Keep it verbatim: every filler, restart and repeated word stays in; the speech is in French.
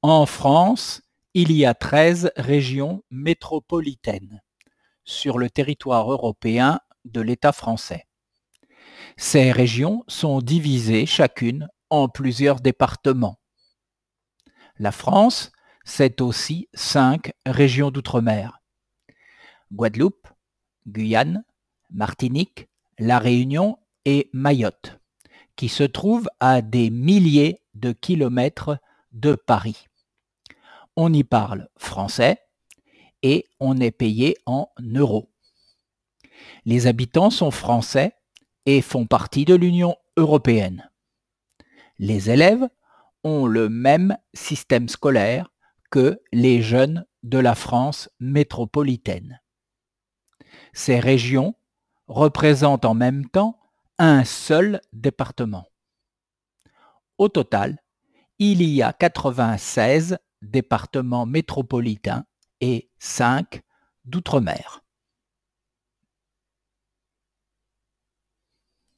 En France, il y a treize régions métropolitaines sur le territoire européen de l'État français. Ces régions sont divisées chacune en plusieurs départements. La France, c'est aussi cinq régions d'outre-mer: Guadeloupe, Guyane, Martinique, La Réunion et Mayotte, qui se trouvent à des milliers de kilomètres de Paris. On y parle français et on est payé en euros. Les habitants sont français et font partie de l'Union européenne. Les élèves ont le même système scolaire que les jeunes de la France métropolitaine. Ces régions représentent en même temps un seul département. Au total, il y a quatre-vingt-seize départements métropolitains et cinq d'outre-mer.